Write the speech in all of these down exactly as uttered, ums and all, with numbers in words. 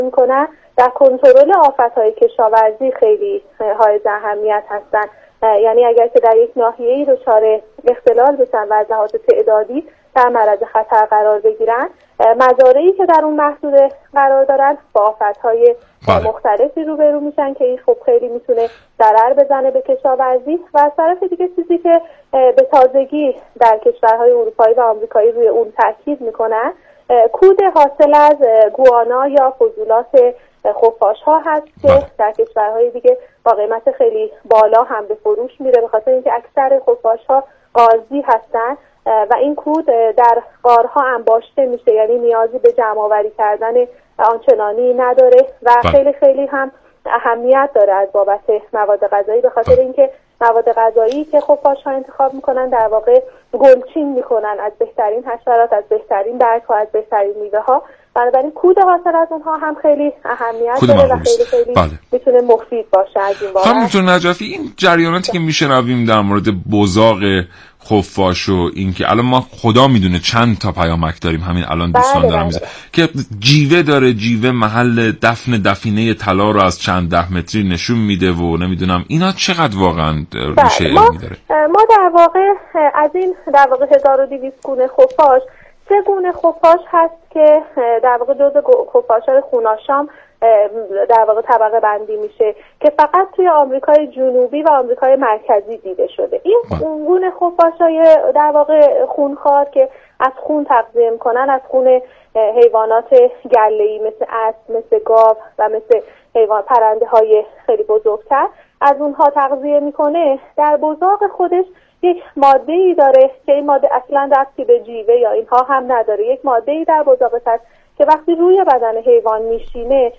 میکنن در کنترل آفت‌های کشاورزی خیلی حائز اهمیت هستن. یعنی اگر که در یک ناحیه‌ای دچار اختلال بشن و از لحاظ تعدادی در معرض خطر قرار بگیرن، مزارعی که در اون محدوده قرار دارن با آفت‌های بله. مختلفی روبرو میشن که این خب خیلی میتونه ضرر بزنه به کشاورزی. و از طرف دیگه چیزی که به تازگی در کشورهای اروپایی و آمریکایی روی اون تاکید میکنن، کود حاصل از گوانا یا فضولات خفاش‌ها هست که بله. در کشورهای دیگه با قیمت خیلی بالا هم به فروش میره، به خاطر اینکه اکثر خفاش‌ها قارضی هستن و این کود در غارها انباشته میشه، یعنی نیازی به جمع آوری کردن آنچنانی نداره و بله. خیلی خیلی هم اهمیت داره از بابت مواد غذایی، به خاطر اینکه مواد غذایی که خفاش‌ها انتخاب میکنن در واقع گلچین میکنن از بهترین حشرات، از بهترین برگ‌ها، از بهترین میوه‌ها. بنابراین کود حاصل از اونها هم خیلی اهمیت داره و خیلی خیلی بله. میتونه مفید باشه از این بابت. خانم دکتر نجفی، این جریاناتی که میشنویم در مورد بزاق خفاش و این که الان ما خدا میدونه چند تا پیامک داریم، همین الان دوستان بله دارم میزن که جیوه داره، جیوه محل دفن دفینه طلا رو از چند ده متری نشون میده و نمیدونم اینا چقدر واقعا ریشه علمی داره. ما در واقع از این در واقع هزار و دویست گونه خفاش سه گونه خفاش هست که در واقع جزء خفاش‌های خوناشام در واقع طبقه بندی میشه که فقط توی آمریکای جنوبی و آمریکای مرکزی دیده شده. این گونه خفاش‌های در واقع خونخوار که از خون تغذیه میکنن، از خون حیوانات گله‌ای مثل اسب، مثل گاو و مثل حیوان پرنده های خیلی بزرگتر از اونها تغذیه میکنه، در بزاق خودش یک ماده‌ای داره که این ماده اصلا ربطی به جیوه یا اینها هم نداره. یک ماده‌ای در بزاقش هست که وقتی روی بدن حیوان میشینه،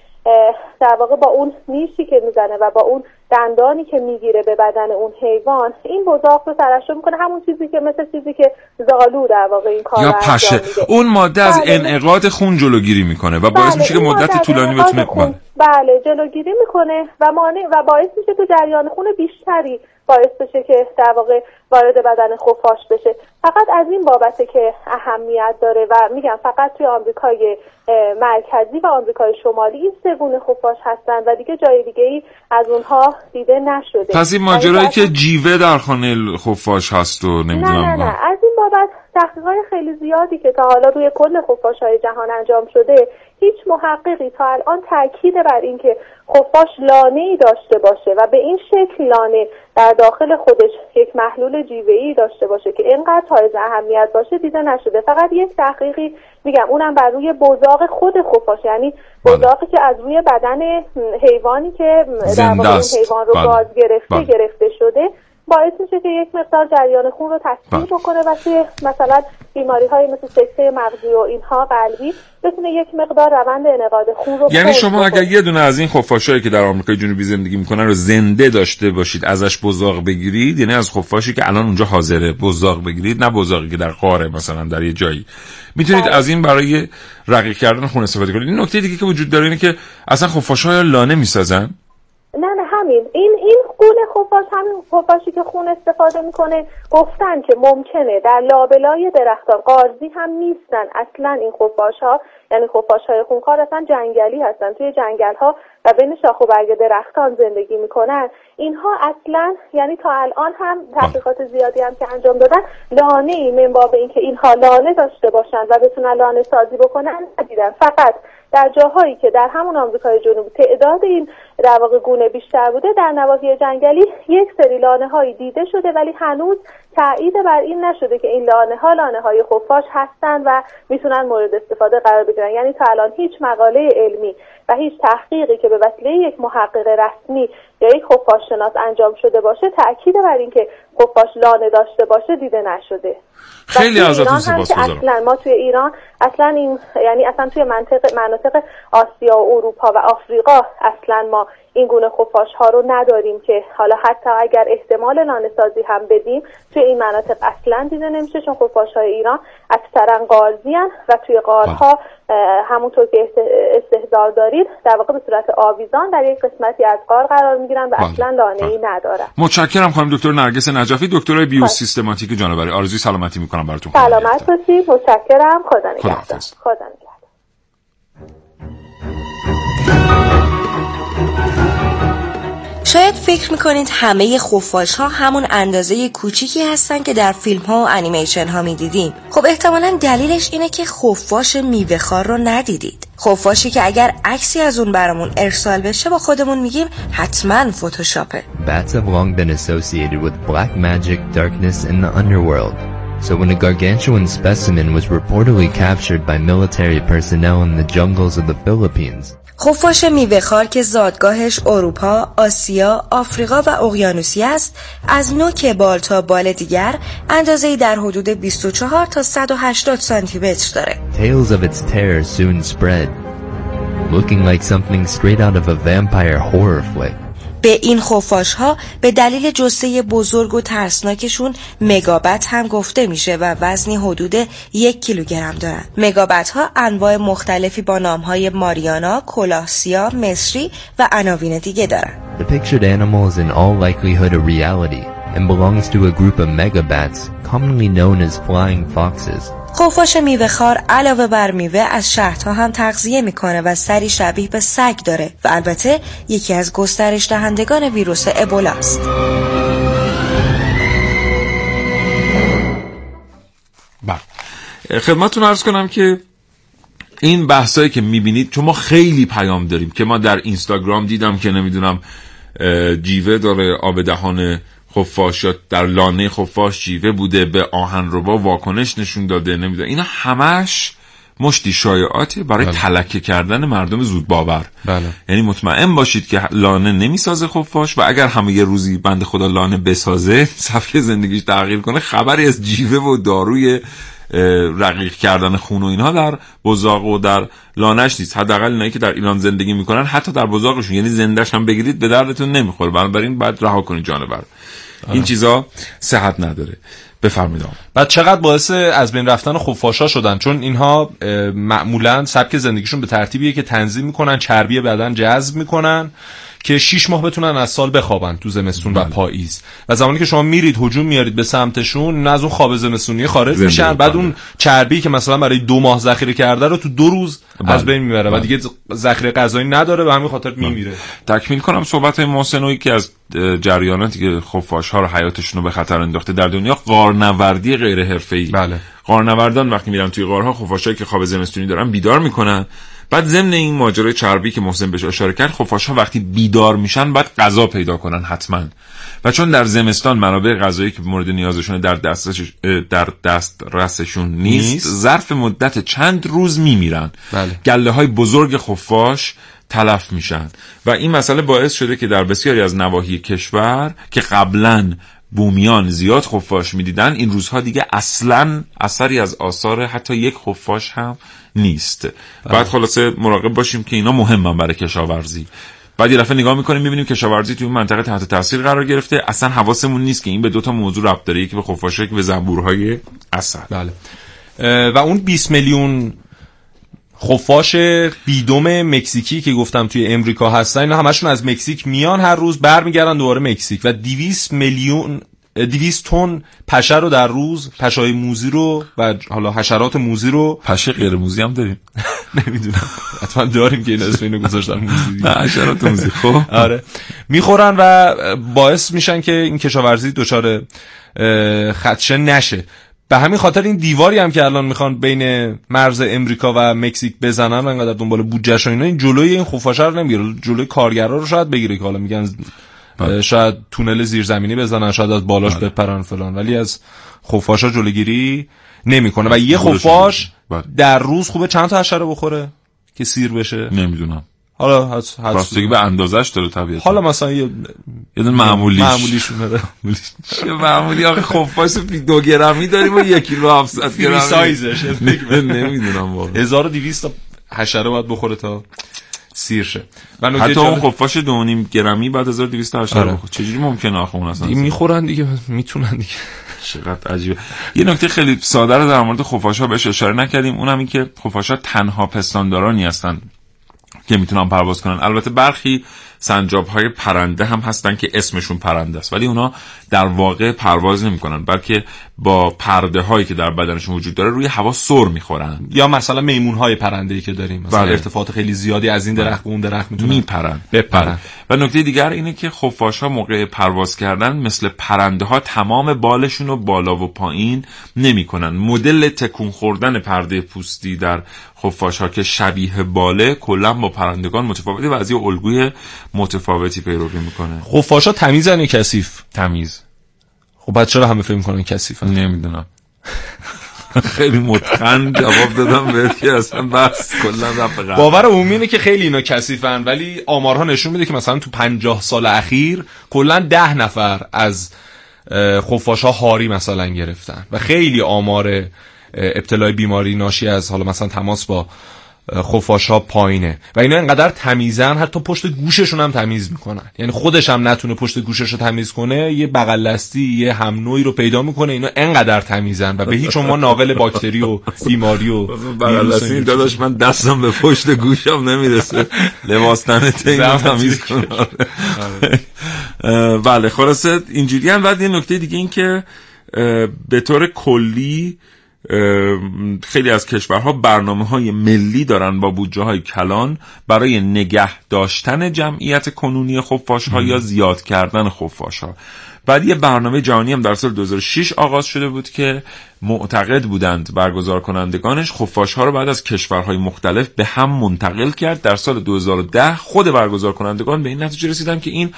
در واقع با اون نیشی که میزنه و با اون دندانی که میگیره به بدن اون حیوان، این بزاق رو ترشح میکنه، همون چیزی که مثل چیزی که زالو در واقع این کار یا پشه. اون ماده از بله. انعقاد خون جلوگیری میکنه و باعث بله. میشه که مدت طولانی بتونه خون... بله جلوگیری میکنه و مانع و باعث میشه که جریان خون بیشتری باعث بشه که در واقع وارد بدن خفاش بشه. فقط از این بابته که اهمیت داره و میگم فقط توی آمریکای مرکزی و آمریکای شمالی این سه گونه خفاش هستن و دیگه جای دیگه ای از اونها دیده نشده. پس این ماجرایی که جیوه در خانه خفاش هست و نمیدونم نه نه نه از این بابت تحقیقات خیلی زیادی که تا حالا روی کل خفاش‌های جهان انجام شده، هیچ محققی تا الان تاکید بر این که خفاش لانه‌ای داشته باشه و به این شکل لانه در داخل خودش یک محلول جیوه‌ای داشته باشه که اینقدر حائز اهمیت باشه دیده نشده. فقط یک تحقیقی میگم اونم بر روی بزاق خود خفاش، یعنی بزاقی که از روی بدن حیوانی که در واقع اون حیوان رو گاز گرفته بله. گرفته شده، باعث میشه که یک مقدار جریان خون رو تسریع بکنه و توی مثلا بیماری‌های مثل سکته مغزی و اینها قلبی بتونه یک مقدار روند انعقاد خون رو. یعنی شما اگر یه دونه از این خفاشایی که در آمریکای جنوبی زندگی میکنن رو زنده داشته باشید، ازش بزاق بگیرید، یعنی از خفاشی که الان اونجا حاضره بزاق بگیرید، نه بزاقی که در غاره مثلا در یه جایی، میتونید از این برای رقیق کردن خون استفاده کنید. این نکته دیگه که وجود داره اینه که اصلا خفاش‌ها لانه میسازن. نه نه همین این این گونه خفاش، همین خفاشی که خون استفاده میکنه، گفتن که ممکنه در لابلای درختان، قارضی هم نیستن اصلا این خفاش ها، یعنی خفاش های خونخوار اصلا جنگلی هستن، توی جنگل ها و بین شاخ و برگ درختان زندگی میکنن. اینها اصلا یعنی تا الان هم تحقیقات زیادی هم که انجام دادن، لانه ای من باب این که اینها لانه داشته باشن و بتونن لانه سازی بکنن ندیدن. فقط در جاهایی که در همون آمریکای جنوبی تعداد این در واقع گونه بیشتر بوده، در نواحی جنگلی یک سری لانه هایی دیده شده، ولی هنوز تایید بر این نشده که این لانه ها لانه های خفاش هستن و میتونن مورد استفاده قرار بگیرن. یعنی تا الان هیچ مقاله علمی و هیچ تحقیقی که به وسیله یک محقق رسمی یا یک خفاش شناس انجام شده باشه تاکید بر این که خفاش لانه داشته باشه دیده نشده. خیلی ازتون سپاسگزارم. اصلا ما توی ایران اصلا این یعنی اصلا توی منطقه مناطق آسیا و اروپا و آفریقا اصلا ما این گونه خفاش ها رو نداریم که حالا حتی اگر احتمال لانه سازی هم بدیم توی این مناطق اصلا دیده نمیشه، چون خفاش های ایران اکثرا قارضی ان و توی غارها همونطور که استحضار دارید در واقع به صورت آویزان در یک قسمتی از غار قرار میگیرن و اصلا لانه ای ندارن. متشکرم خانم دکتر نرگس نجفی، دکترای بیوسیستماتیک جانوری. آرزوی سلامتی میکنم براتون. سلامت باشید. متشکرم. خدا نگهدار. خدا نگهدار. فکر میکنید همه خفاش ها همون اندازه کوچیکی هستن که در فیلم ها و انیمیشن ها میدیدیم؟ خب احتمالاً دلیلش اینه که خفاش میوه خار رو ندیدید. خفاشی که اگر عکسی از اون برامون ارسال بشه با خودمون میگیم حتما فتوشاپه. Bats have long been associated with black magic, darkness, and the underworld. So when a gargantuan specimen was reportedly captured by military personnel in the jungles of the Philippines. خفاش میوه‌خوار که زادگاهش اروپا، آسیا، آفریقا و اقیانوسیه است، از نوک بال تا بال دیگر اندازه‌ای در حدود بیست و چهار تا صد و هشتاد سانتی متر داره. Tales of its terror soon spread, looking like something straight out of a vampire horror flick. به این خفاش ها به دلیل جثه بزرگ و ترسناکشون مگابت هم گفته میشه و وزنی حدود یک کیلوگرم دارن. مگابت ها انواع مختلفی با نام های ماریانا، کلاهسیا، مصری و عناوین دیگه دارن. The pictured animal is in all likelihood a reality and belongs to a group of megabats commonly known as flying foxes. خفاش میوه‌خوار علاوه بر میوه از شهدها هم تغذیه میکنه و سری شبیه به سگ داره و البته یکی از گسترش دهندگان ویروس ابولا است. بله، خدمتتون عرض کنم که این بحثایی که میبینید، چون ما خیلی پیام داریم که ما در اینستاگرام دیدم که نمیدونم جیوه داره آب دهان خفاش یا در لانه خفاش جیوه بوده، به آهنربا واکنش نشون داده، نمیدونم، اینا همش مشتی شایعاتی برای بله. تلکه کردن مردم زود باور. بله. یعنی مطمئن باشید که لانه نمیسازه خفاش و اگر همه یه روزی بنده خدا لانه بسازه، سبک زندگیش تغییر کنه، خبری از جیوه و داروی رقیق کردن خون و اینها در بزاق و در لانش نیست. حداقل اینایی که در ایران زندگی میکنن حتی در بزاقشون، یعنی زنده‌ش هم بگیرید به دردتون نمیخوره، بنابراین باید رها کنید جانور. این چیزا صحت نداره. بفرمایید. بعد چقدر باعث از بین رفتن خفاشا شدن، چون اینها معمولا سبک زندگیشون به ترتیبیه که تنظیم میکنن، چربی بدن جذب میکنن که شش ماه بتونن از سال بخوابن تو زمستون و پاییز، و زمانی که شما میرید هجوم میارید به سمتشون، نه از اون خواب زمستونی خارج میشن، بعد اون چربی که مثلا برای دو ماه ذخیره کرده رو تو دو روز بله. از بین میبره و دیگه ذخیره غذایی نداره و همین خاطر میمیره. تکمیل کنم صحبت های محسنویی که از جریاناتی که خفاش‌ها رو حیاتشون رو به خطر انداخته در دنیا. غارنوردی غیر حرفه‌ای. بله. غارنوردان وقتی میرن توی غارها، خفاشایی که خواب زمستونی دارن بیدار میکنن. بعد ضمن این ماجرای چربی که محسن بهش اشاره کرد، خفاش‌ها وقتی بیدار میشن باید غذا پیدا کنن حتما، و چون در زمستان منابع غذایی که مورد نیازشون در دسترسش در دسترسشون نیست، ظرف مدت چند روز میمیرن. بله. گله‌های بزرگ خفاش تلف میشن و این مسئله باعث شده که در بسیاری از نواحی کشور که قبلاً بومیان زیاد خفاش میدیدن، این روزها دیگه اصلاً اثری از آثار حتی یک خفاش هم نیست. بعد خلاصه مراقب باشیم که اینا مهمن برای کشاورزی. بعد یه دفعه نگاه میکنیم میبینیم کشاورزی توی این منطقه تحت تاثیر قرار گرفته، اصلا حواسمون نیست که این به دو تا موضوع ربط داره، یکی به خفاشا، یکی به زنبورهای عسل. بله. و اون بیست میلیون خفاش بیدم مکزیکی که گفتم توی امریکا هستن، اینا همشون از مکزیک میان، هر روز برمیگردن دوباره مکزیک، و دویست میلیون دویست تن پشه رو در روز، پشه‌های موذی رو و حالا حشرات موذی رو، پشه غیر موذی هم داریم نمیدونم حتما داریم که این اسم اینو گذاشتن موذی، نه حشرات موذی. خب آره میخورن و باعث میشن که این کشاورزی دچار خدشه نشه. به همین خاطر این دیواری هم که الان میخوان بین مرز امریکا و مکزیک بزنن و انقدر دنبال بودجه‌ش و اینا، این جلوی این خفاشا رو نمیگیره، جلوی کارگرا رو شاید بگیره که حالا میگن شاید تونل زیرزمینی بزنن، شاید از بالاش بپرن فلان، ولی از خفاشا جلوگیری نمیکنه. و یه خفاش در روز خوبه چند تا حشره بخوره که سیر بشه؟ نمیدونم. حالا حس راستگی به اندازش داره طبیعتا. حالا مثلا یه یه معمولیش معمولیشون داره. چه معمولی آخه خفاش دو گرمی داریم و یک کیلو هفتصد گرم سایزش نمیدونم واقعا. هزار و دویست تا حشره باید بخوره تا سیر شه. حتی اون خفاش دو و نیم گرمی بعد هزار و دویست تا حشره بخوره. چجوری ممکنه آخه اون اصلا میخورن دیگه، میتونن دیگه. چقدر عجیبه. یه نکته خیلی ساده رو در مورد خفاش‌ها بهش اشاره نکردیم، اونم این که خفاش‌ها تنها پستاندارانی هستن که میتونن پرواز کنن. البته برخی سنجاب‌های پرنده هم هستن که اسمشون پرنده است، ولی اونا در واقع پرواز نمی‌کنن، بلکه با پرده‌هایی که در بدنشون وجود داره روی هوا سر می‌خورن. یا مثلا میمون‌های پرنده‌ای که داریم، مثلا بله. ارتفاعات خیلی زیادی از این درخت به اون درخت میتونن میپرن بپرن. و نکته دیگر اینه که خفاش‌ها موقع پرواز کردن مثل پرنده‌ها تمام بالشون رو بالا و پایین نمی‌کنن. مدل تکون خوردن پرده پوستی در خفاش‌ها که شبیه باله کلاً با پرندگان متفاوته و از یه الگوی متفاوتی پیروی می‌کنه. خفاش‌ها تمیزن یا کثیف؟ تمیز. خب بعد چرا همه فکر می‌کنن کثیفن؟ نمیدونم. خیلی متقن جواب دادم بهت که اصلا بس کلا رفت. باور عمومی اینه که خیلی اینا کثیفن، ولی آمارها نشون میده که مثلا تو پنجاه سال اخیر کلا ده نفر از خفاش‌ها هاری مثلا گرفتن و خیلی آمار ابتلای بیماری ناشی از حالا مثلا تماس با خفاش‌ها پایینه و اینا اینقدر تمیزن حتی پشت گوششون هم تمیز میکنن. یعنی خودش هم نتونه پشت گوشش رو تمیز کنه، یه بغل دستی یه هم نوعی رو پیدا میکنه. اینا اینقدر تمیزن و به هیچ عنوان ناقل باکتری و بیماری و بغل دستی داداش من دستم به پشت گوشم نمیرسه لباس تنت اینو تمیز کنه. بله خلاصه اینجوری هم. بعد یه نکته دیگه این که به طور کلی خیلی از کشورها برنامه‌های ملی دارن با بودجه‌های کلان برای نگه داشتن جمعیت کنونی خفاش‌ها یا زیاد کردن خفاش‌ها. بعد یه برنامه جهانی هم در سال دو هزار و شش آغاز شده بود که معتقد بودند برگزار کنندگانش خفاش‌ها رو بعد از کشورهای مختلف به هم منتقل کرد. در سال دو هزار و ده خود برگزار کنندگان به این نتیجه رسیدن که این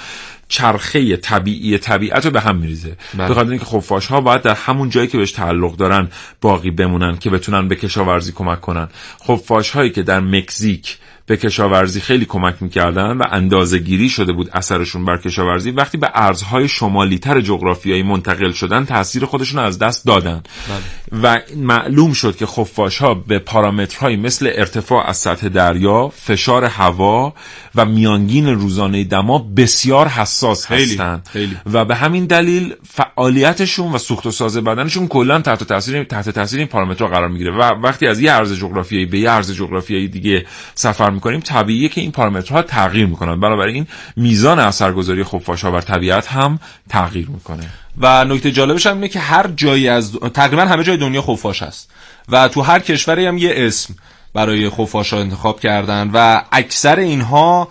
چرخه طبیعی طبیعت رو به هم میریزه، به خاطر اینکه خفاش‌ها باید در همون جایی که بهش تعلق دارن باقی بمونن که بتونن به کشاورزی کمک کنن. خفاش‌هایی که در مکزیک به کشاورزی خیلی کمک میکردن و اندازه‌گیری شده بود اثرشون بر کشاورزی، وقتی به ارزهای شمالی تر جغرافیایی منتقل شدن تاثیر خودشون رو از دست دادن. بله. و معلوم شد که خفاش‌ها به پارامترهایی مثل ارتفاع از سطح دریا، فشار هوا و میانگین روزانه دما بسیار حساس هستن و به همین دلیل فعالیتشون و سوخت و ساز بدنشون کلا تحت تاثیر تحت تاثیر این پارامترها قرار میگیره و وقتی از یه ارز جغرافیایی به یه ارز جغرافیایی دیگه سفر میکنیم طبیعیه که این پارامترها تغییر میکنن، بنابراین میزان اثرگذاری خفاش‌ها بر طبیعت هم تغییر میکنه. و نکته جالبش هم اینه که هر جایی از تقریبا همه جای دنیا خفاش هست و تو هر کشوری هم یه اسم برای خفاش‌ها انتخاب کردن و اکثر اینها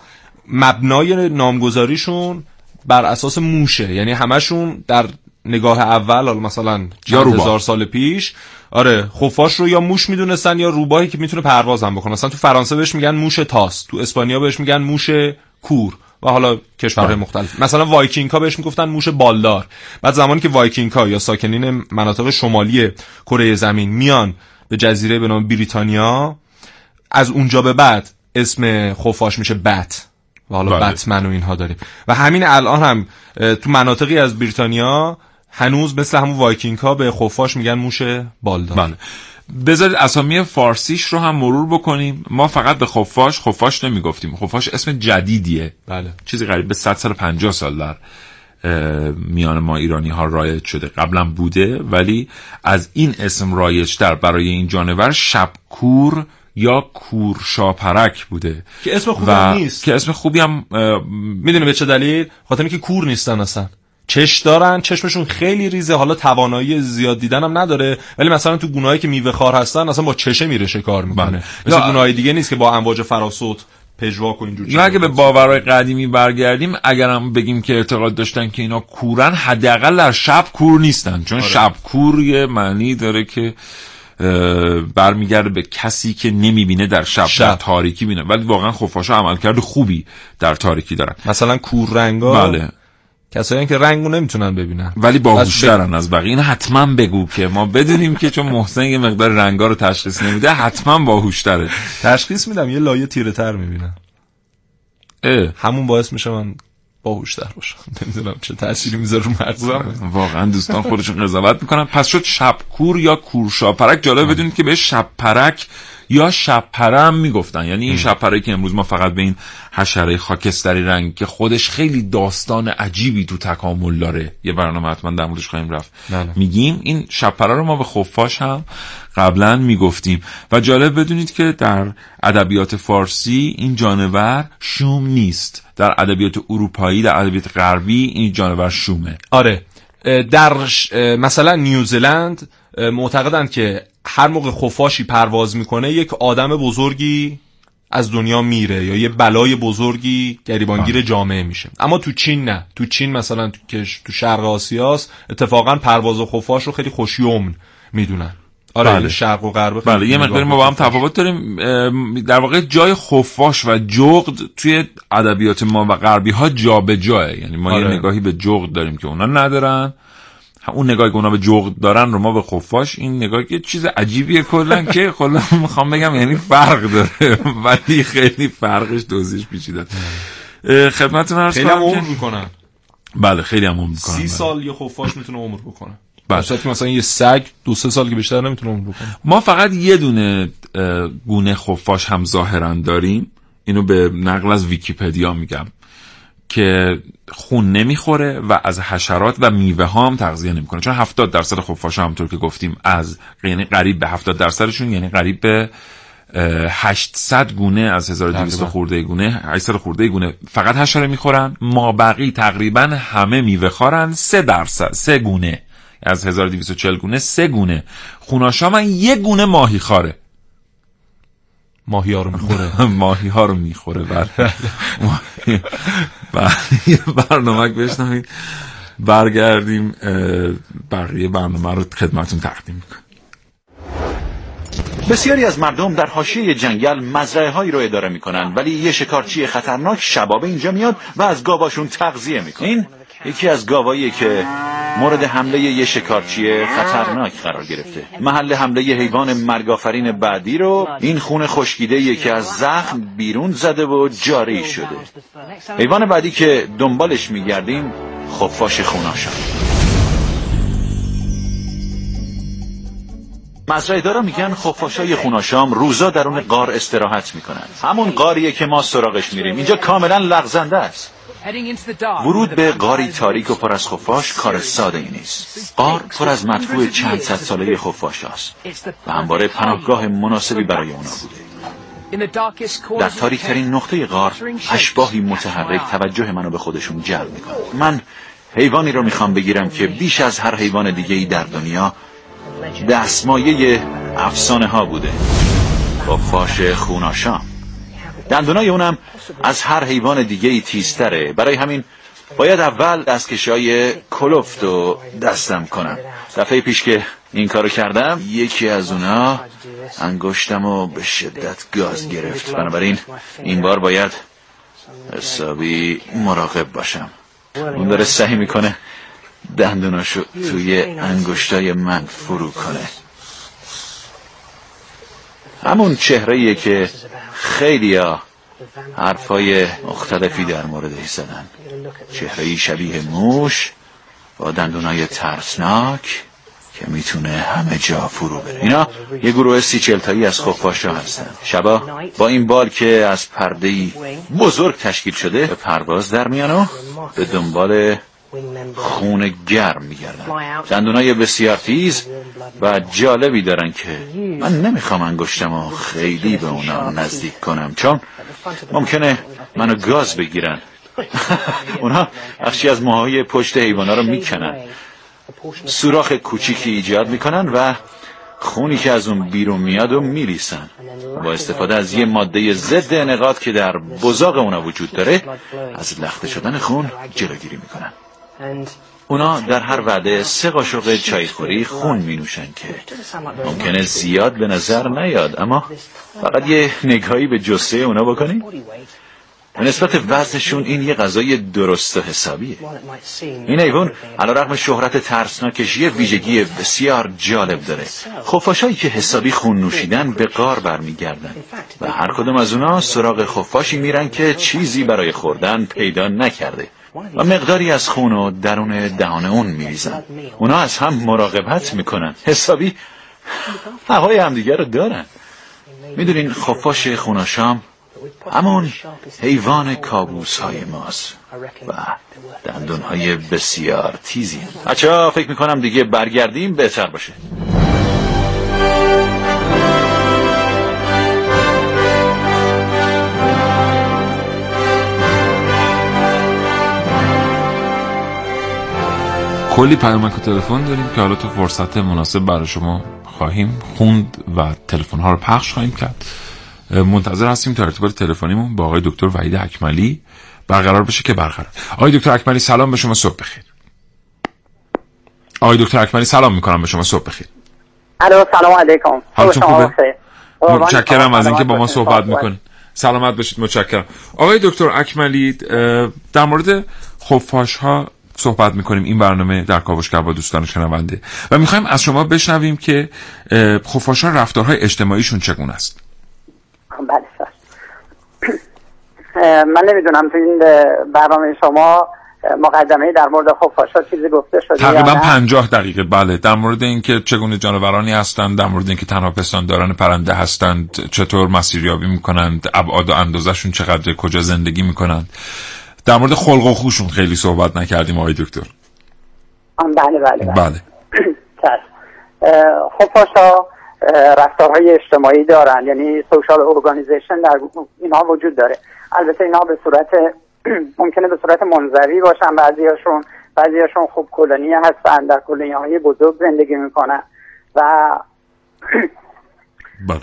مبنای نامگذاریشون بر اساس موشه. یعنی همشون در نگاه اول مثلا چند هزار سال پیش آره خفاش رو یا موش میدونستن یا روباهی که میتونه پرواز هم بکنه. مثلا تو فرانسه بهش میگن موش تاس، تو اسپانیا بهش میگن موش کور و حالا کشورهای مختلف. مثلا وایکینگ ها بهش میگفتن موش بالدار. بعد زمانی که وایکینگ ها یا ساکنین مناطق شمالی کره زمین میان به جزیره به نام بریتانیا، از اونجا به بعد اسم خفاش میشه بت و حالا بتمن و اینها داریم و همین الان هم تو مناطقی از بریتانیا هنوز مثل همون وایکینگ ها به خفاش میگن موش بالدار. بله. بذارید اسامی فارسیش رو هم مرور بکنیم. ما فقط به خفاش خفاش نمیگفتیم، خفاش اسم جدیدیه. بله. چیزی قریب به صد سال پنجاه سال در میان ما ایرانی ها رایج شده. قبلا بوده ولی از این اسم رایج‌تر برای این جانور شبکور یا کورشاپرک بوده که اسم خوبی هم نیست. که اسم خوبی هم میدونی به چه دلیل؟ خاطر اینکه کور نیستن اصلا. چش دارن، چشمشون خیلی ریزه، حالا توانایی زیاد دیدن هم نداره، ولی مثلا تو گونه‌هایی که میوه خوار هستن اصلا با چشه میره شکار میکنه. مثل گونه‌های دیگه نیست که با امواج فراسوت پژواک و اینجور. یا اگه به باورهای قدیمی برگردیم، اگرم بگیم که اعتقاد داشتن که اینا کورن، حداقل در شب کور نیستن، چون آره. شب کور یه معنی داره که برمیگرده به کسی که نمیبینه در شب, شب. در تاریکی بینه، ولی واقعا خفاش‌ها عملکرد خوبی در تاریکی دارن. مثلا کور رنگا بله کسایی که رنگو نمیتونن ببینن ولی باهوش‌ترن از بقیه. این حتما بگو که ما بدونیم که چون محسن یه مقدار رنگا رو تشخیص نمیده، حتما باهوش‌تره. تشخیص میدم یه لایه تیره‌تر میبینن، همون باعث میشه من باهوش‌تر باشم. نمیدونم چه تأثیری میذاره رو مغزم. واقعا دوستان خودشون قضاوت میکنن. پس شد شبکور یا کورشاپرک. جالب بدونید که به شبپرک یا شبپره هم میگفتن. یعنی این شبپره که امروز ما فقط به این حشره خاکستری رنگ که خودش خیلی داستان عجیبی تو تکامل داره، یه برنامه حتما در موردش خواهیم رفت، میگیم این شبپره رو ما به خفاش هم قبلا میگفتیم. و جالب بدونید که در ادبیات فارسی این جانور شوم نیست، در ادبیات اروپایی، در ادبیات غربی این جانور شومه. آره در مثلا نیوزلند معتقدند که هر موقع خفاشی پرواز میکنه یک آدم بزرگی از دنیا میره یا یه بلای بزرگی گریبانگیر جامعه میشه. اما تو چین نه. تو چین مثلا تو, تو شرق آسیاست اتفاقا پرواز خفاش رو خیلی خوشیومن میدونن. آره بله. شرق و غرب بله یه مقداری ما با هم تفاوت داریم. در واقع جای خفاش و جغد توی ادبیات ما و غربی ها جا به جاه، یعنی ما آره. یه نگاهی به جغد داریم که اونا ندارن، اون نگاهی که اونا به جغد دارن رو ما به خفاش، این نگاهی که چیز عجیبیه کلا که کلا میخوام بگم یعنی فرق داره ولی خیلی فرقش دوزیش پیچیده. خدمتتون عرض کنم خیلی عمر میکنن. بله خیلی عمر میکنن. سی سال یه خفاش میتونه عمر بکنه. بله مثلا یه سگ دو سه سال که بیشتر نمیتونه عمر بکنه. ما فقط یه دونه گونه خفاش هم ظاهرا داریم، اینو به نقل از ویکی‌پدیا میگم، که خون نمیخوره و از حشرات و میوه ها هم تغذیه نمیکنه، چون هفتاد درصد خفاش همونطور که گفتیم از یعنی قریب به هفتاد درصدشون یعنی قریب به هشتصد گونه از هزار و دویست خورده گونه هشتصد خورده گونه فقط حشره میخورن. ما بقی تقریبا همه میوه خورن. سه درصد سه گونه از هزار و دویست و چهل گونه سه گونه خوناشا من یه گونه ماهی خاره. ماهی ها رو میخوره. ماهی ها رو میخوره. بله یه برنامه بشنوید برگردیم بقیه برنامه رو خدمتون تقدیم میکنم. بسیاری از مردم در حاشیه جنگل مزرعه‌هایی رو اداره میکنن، ولی یه شکارچی خطرناک شباب اینجا میاد و از گاواشون تغذیه میکنه. این یکی از گاواییه که مورد حمله یه شکارچی خطرناک قرار گرفته. محل حمله یه حیوان مرگافرین بعدی رو این خون خشکیده که از زخم بیرون زده و جاری شده. حیوان بعدی که دنبالش میگردیم خفاش خوناشام. مزرعه‌دارا میگن خفاشای خوناشام روزا درون غار استراحت میکنن. همون غاریه که ما سراغش میریم. اینجا کاملا لغزنده است. ورود به غاری تاریک و پر از خفاش کار ساده ای نیست. غار پر از مدفوع چند صد ساله خفاش هست و همواره پناهگاه مناسبی برای اونا بوده. در تاریک ترین نقطه غار اشباحی متحرک توجه منو به خودشون جلب میکنن. من حیوانی رو میخوام بگیرم که بیش از هر حیوان دیگه‌ای در دنیا دستمایه افسانه ها بوده. خفاش خوناشام. دندونای اونم از هر حیوان دیگه‌ای تیزتره. برای همین باید اول دستکشای کلفت رو دستم کنم. دفعه پیش که این کارو کردم یکی از اونا انگشتمو به شدت گاز گرفت. بنابراین این بار باید حسابی مراقب باشم. اون داره سعی میکنه دندوناشو توی انگشتای من فرو کنه. همون چهره‌ایه که خیلیا حرفای مختلفی در موردش زدن. چهره‌ای شبیه موش با دندونای ترسناک که میتونه همه جا فرو بره. اینا یه گروه سی چلتایی از خفاشا هستن. شبا با این بال که از پرده‌ای بزرگ تشکیل شده به پرواز در میان و به دنبال خون گرم میگردن. دندونای بسیار تیز و جالبی دارن که من نمیخوام انگشتمو خیلی به اونا نزدیک کنم، چون ممکنه منو گاز بگیرن. اونا بخشی از موهای پشت حیوانا رو میکنن، سوراخ کوچیکی ایجاد میکنن و خونی که از اون بیرون میاد و میلیسن. با استفاده از یه ماده ضد انعقاد که در بزاق اونا وجود داره از لخته شدن خون جلوگیری میکنن. اونا در هر وعده سه قاشق چایخوری خون می نوشن که ممکنه زیاد به نظر نیاد، اما فقط یه نگاهی به جثه اونا بکنی به نسبت وزنشون این یه غذای درست و حسابیه. این حیوان علیرغم شهرت ترسناکش یه ویژگی بسیار جالب داره. خفاشایی که حسابی خون نوشیدن به غار برمیگردن و هر کدوم از اونا سراغ خفاشی میرن که چیزی برای خوردن پیدا نکرده و مقداری از خونو درون دهان اون میریزن. اونا از هم مراقبت میکنن، حسابی هوای همدیگه رو دارن. میدونین خفاش خوناشام همون حیوان کابوس های ماست و دندون های بسیار تیزی. بچه‌ها فکر میکنم دیگه برگردیم بهتر باشه. کلی پیامک و تلفن داریم که حالا تو فرصت مناسب برای شما خواهیم خوند و تلفن ها رو پخش خواهیم کرد. منتظر هستیم تا ارتباط تلفنیمون با آقای دکتر وحید اکملی برقرار بشه که برقرار. آقای دکتر اکملی سلام به شما، صبح بخیر. آقای دکتر اکملی سلام میکنم به شما، صبح بخیر. الو سلام علیکم. حالتون خوبه؟ متشکرم از اینکه با ما صحبت میکنید. سلامت باشید، متشکرم. آقای دکتر اکملی در مورد خفاش ها صحبت میکنیم این برنامه در کاوشگر با دوستان شنونده و میخوایم از شما بشنویم که خفاش ها رفتارهای اجتماعیشون چگونه است. بله سر. من نمیدونم تو این برنامه شما مقدمه در مورد خفاش‌ها چیزی گفته شده تقریبا پنجاه دقیقه بله، در مورد اینکه چگونه جانورانی هستند، در مورد اینکه تنها پستانداران پرنده هستند، چطور مسیریابی میکنند، ابعاد و اندازه‌شون چقدر، کجا زندگی میکنند. در مورد خلق و خوشون خیلی صحبت نکردیم آقای دکتر. بله بله بله. خفاش‌ها رفتارهای اجتماعی دارن، یعنی سوشال اورگانیزیشن در اینها وجود داره. البته اینها به صورت ممکنه به صورت منزوی باشن، بعضیاشون بعضیاشون خوب کلونی هستن، در کلونی‌های بزرگ زندگی میکنن و بله.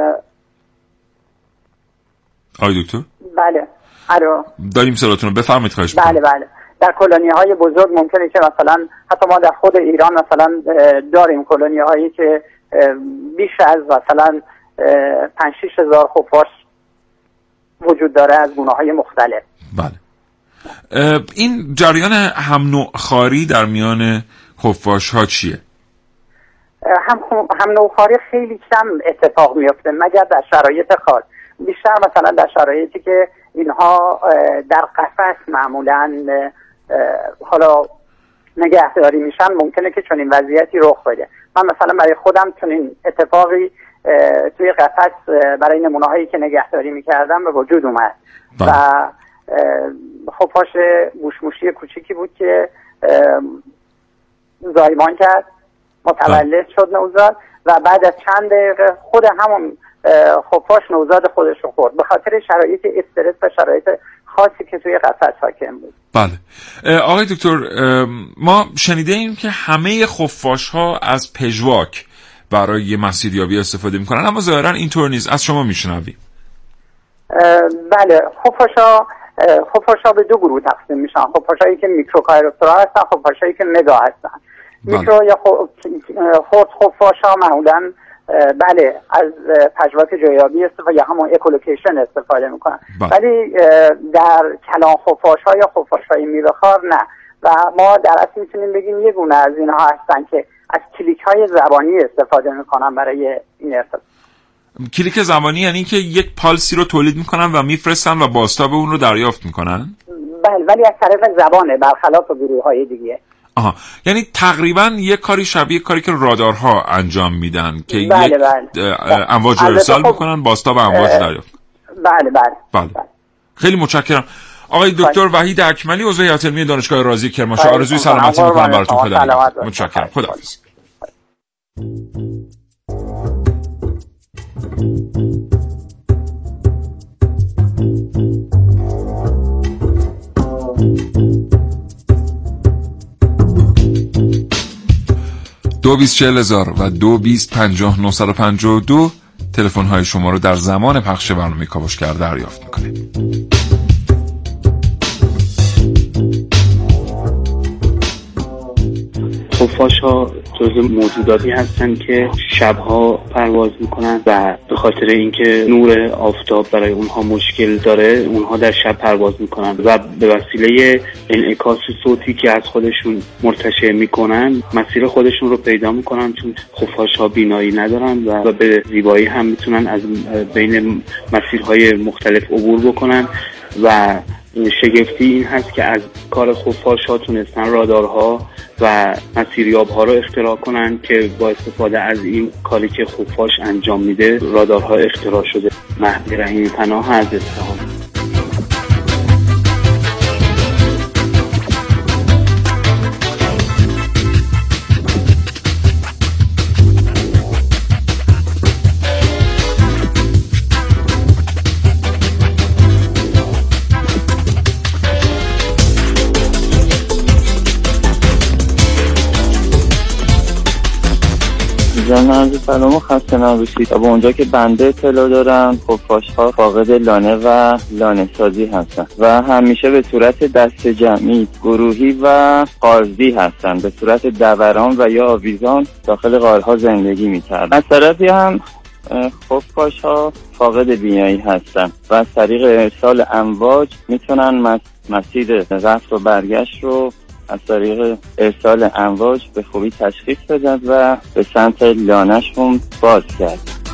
آقای دکتر؟ بله. الو. داریم صداتون رو، بفرمایید خواهش می‌کنم. بله بله. در کلونی‌های بزرگ ممکنه که مثلا حتی ما در خود ایران مثلا داریم کلونی‌هایی که بیش از مثلا پنج شش هزار خفاش وجود داره از گونه‌های مختلف. بله. این جریان هم نوع خاری در میان خفاش ها چیه؟ هم هم نوع خاری خیلی کم اتفاق میفته مگر در شرایط خاص. بیشتر مثلا در شرایطی که اینها در قفس معمولا حالا نگهداری میشن، ممکنه که چنین وضعیتی رخ بده. من مثلا برای خودم چنین اتفاقی توی قفس برای نمونه‌هایی که نگهداری میکردم به وجود اومد. بله. و خفاش گوشموشی کوچیکی بود که زایمان کرد، متولد شد نوزاد و بعد از چند دقیقه خود همون خفاش نوزاد خودش رو خورد به خاطر شرایط استرس و شرایط خاصی که توی قفس حاکم بود. بله. آقای دکتر، ما شنیده ایم که همه خفاش ها از پژواک برای مسیریابی استفاده میکنن، اما ظاهرا اینطور نیست. از شما میشنویم. بله، خفاش‌ها خفاش‌ها به دو گروه تقسیم میشن. خفاشایی که میکروکایروپترا هستن، خفاشایی که مگا هستن. میکرو یا خرد خفاش‌ها معمولا بله از پژواک جویابی استفاده یا همون اکولوکیشن استفاده میکنن، ولی در کلان خفاش‌ها یا خفاش‌های میوه‌خوار نه. و ما در اصل میتونیم بگیم یه گونه از اینها هستن که از کلیک‌های زبانی استفاده میکنن برای این ارتباط. کلیک زمانی یعنی که یک پالسی رو تولید میکنن و میفرستن و بازتاب اون رو دریافت میکنن؟ بله، ولی از طریق زبانه، برخلاف گروه‌های دیگه. آها، یعنی تقریبا یک کاری شبیه کاری که رادارها انجام میدن که بله یک بله. امواج رو ارسال میکنن، بازتاب امواج رو دریافت. بله بله. بله. بله. خیلی متشکرم. آقای دکتر وحید اکملی، عضو هیئت علمی دانشگاه رازی کرمانشاه، آرزوی سلامتی میکنم براتون. خدا متشکرم. خداحافظ. دو بیست چهل هزار و دو بیست پنجاه نهصد و پنجاه و دو تلفن های شما رو در زمان پخش برنامه کاوشگر دریافت میکنید. خفاش‌ها جزو موجوداتی هستن که شبها پرواز میکنن و به خاطر اینکه نور آفتاب برای اونها مشکل داره، اونها در شب پرواز میکنن و به وسیله انعکاس صوتی که از خودشون مرتشع میکنن مسیر خودشون رو پیدا میکنن، چون خفاش‌ها بینایی ندارن و, و به زیبایی هم میتونن از بین مسیرهای مختلف عبور بکنن. و شگفتی این هست که از کار خفاش‌ها تونستن رادارها و مسیریاب‌ها رو اختراع کنن که با استفاده از این کاری که خفاش انجام میده رادارها اختراع شده. مهدی رحیمی پناه از اصفهان. ضمن عرض سلام و خسته نباشید. با اونجا که بنده اطلاع دارم خفاش‌ها فاقد لانه و لانه سازی هستن و همیشه به صورت دست جمعی، گروهی و قارزی هستن. به صورت دوران و یا آویزان داخل غارها زندگی می‌کردن. از طرفی هم خفاش‌ها فاقد بینایی هستن و از طریق ارسال امواج میتونن مسیر رفت و برگشت رو از طریق ارسال امواج به خوبی تشخیص بدن و به سمت لانه‌شون باز کرد.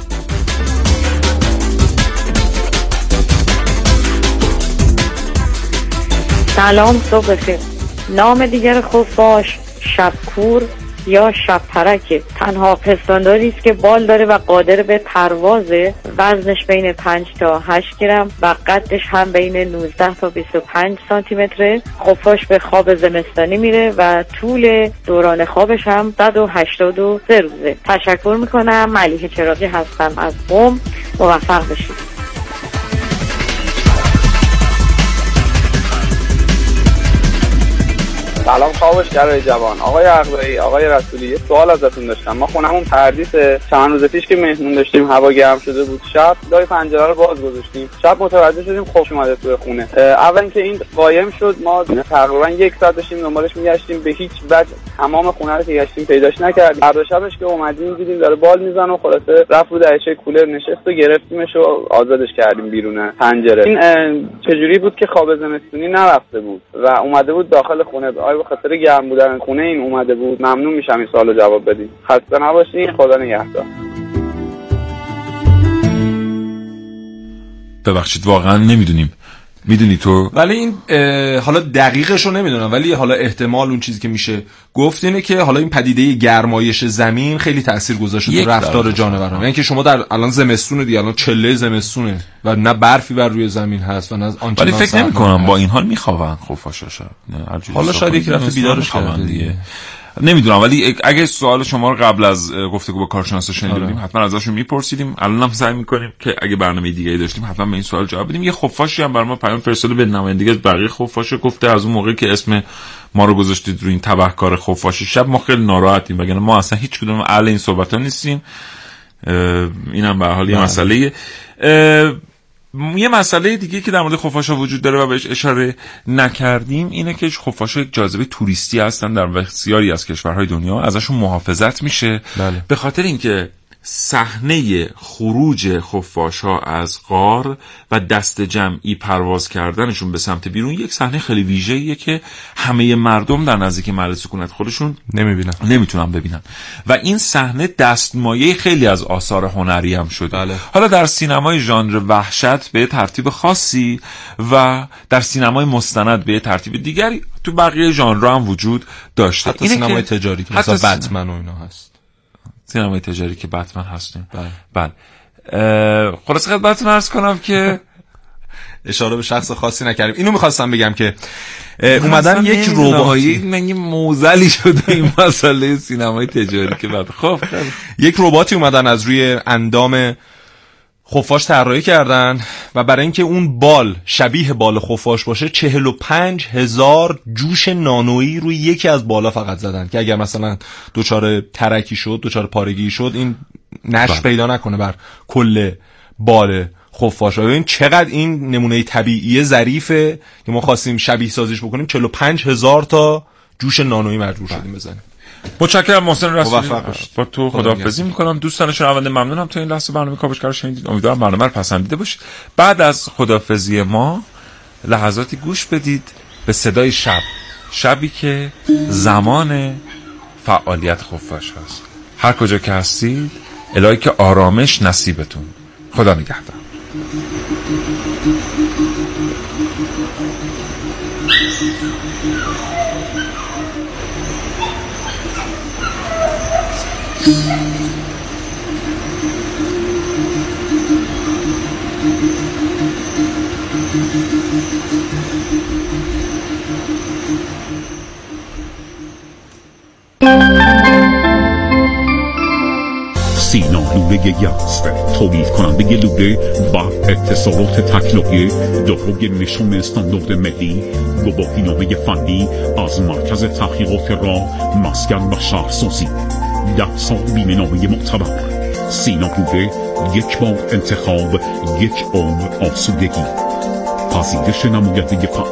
سلام، صبح بخیر. نام دیگر خفاش شبکور یا شب پرکه. تنها پستانداری است که بال داره و قادر به پروازه. وزنش بین پنج تا هشت گرم و قدش هم بین نوزده تا بیست و پنج سانتی متره. خفاش به خواب زمستانی میره و طول دوران خوابش هم صد و هشتاد و سه روزه. تشکر میکنم. ملیحه چراغی هستم از قم. موفق بشید. سلام کاوشگرای جوان، آقای عقبایی، آقای رسولی، یه سوال ازتون داشتم. ما خونمون پردیسه، چند روز پیش که مهمون داشتیم هوا گرم شده بود، شب لای پنجره رو باز گذاشتیم. شب متوجه شدیم خوش اومده توی خونه. اول اینکه این قایم شد، ما تقریبا یک ساعت داشتیم دنبالش میگشتیم، به هیچ وجه تمام خونه رو که گشتیم پیداش نکردیم. هر شبش که اومدیم دیدیم داره بال میزنه و خلاصه رفت رو دریچه کولر نشست و گرفتیمش و آزادش کردیم بیرون پنجره. این چجوری بود که خواب زمستونی نرفته بود و اومده بود داخل خونه؟ به خاطر گرم بودن خونه این اومده بود؟ ممنون میشم این سوالو جواب بدید. خسته نباشید. خدا نگهدار. ببخشید واقعا نمیدونیم. میدونی تو؟ ولی این حالا دقیقش رو نمیدونم، ولی حالا احتمال اون چیزی که میشه گفت اینه که حالا این پدیده گرمایش زمین خیلی تاثیر گذاشته تو رفتار جانوران. یعنی که شما در الان زمستونه دیگه، الان چله زمستونه و نه برفی بر روی زمین هست و نه آنچنان. ولی فکر نمی‌کنم با این حال میخوابن خفاشا. شاید حالا شاید یک رفته بیدارش کردن دیگه. نمیدونم، ولی اگه سوال شما رو قبل از گفتگو با کارشناسا شنیدیم حتما ازشون میپرسیدیم. الان هم سعی میکنیم که اگه برنامه دیگه‌ای داشتیم حتما به این سوال جواب بدیم. یه خفاشی هم برام پیام فرستاده به نمایندگی از بقیه خفاشا، گفته از اون موقعی که اسم ما رو گذاشتید روی این تبهکار خفاش شب ما خیلی ناراحتیم، وگرنه ما اصلا هیچ کدوم اهل این صحبت‌ها نیستیم. اینم به هر حال یه مسئله. یه مسئله دیگه که در مورد خفاش‌ها وجود داره و بهش اشاره نکردیم اینه که خفاش‌ها یک جاذبه توریستی هستن در بسیاری از کشورهای دنیا. ازشون محافظت میشه. بله. به خاطر اینکه صحنه خروج خفاش‌ها از غار و دست جمعی پرواز کردنشون به سمت بیرون یک صحنه خیلی ویژه‌ایه که همه مردم در نزدیک محل سکونت خودشون نمیبینن، نمیتونن ببینن و این صحنه دستمایه خیلی از آثار هنری هم شده. بله. حالا در سینمای ژانر وحشت به ترتیب خاصی و در سینمای مستند به ترتیب دیگری تو بقیه ژانرها هم وجود داشته. حتی سینمای تجاری که مثلا بتمن و اینا هست. سینمای تجاری که بتمن هستیم. بله. بله. خلاصه خدمتتون عرض کنم که اشاره به شخص خاصی نکردیم. اینو می‌خواستم بگم که اومدن یک رباتی، من یه موزلی شده این مسئله سینمای تجاری که بعد خب یک رباتی اومدن از روی اندام خفاش طراحی کردن و برای اینکه اون بال شبیه بال خفاش باشه چهل و پنج هزار جوش نانویی روی یکی از بالا فقط زدن که اگر مثلا دوچار ترکی شد، دوچار پارگی شد، این نش پیدا نکنه بر کل بال خفاش. ببین چقدر این نمونه طبیعی ظریفه که ما خواستیم شبیه سازیش بکنیم. چهل و پنج هزار تا جوش نانویی مجبور شدیم بزنیم. متشکرم محسن رسولی. با تو خداحافظی میکنم. دوستان شنونده ممنونم تا این لحظه برنامه کاوشگر رو شنیدید. امیدوارم برنامه رو پسندیده باشید. بعد از خداحافظی ما لحظاتی گوش بدید به صدای شب، شبی که زمان فعالیت خفاش هست. هر کجا که هستید الهی که آرامش نصیبتون. خدا نگهدار. سینا لوله یأس تولید کننده لوله و اتصالات تکنولوژی داروی نشون استاندارد ملی، گواهینامه فنی از مرکز تحقیقات راه، مسکن و شهرسازی. ده سال بیمه نامه معتبر. سینا گروه، یک بار انتخاب، یک عمر آسودگی. پذیرش نماینده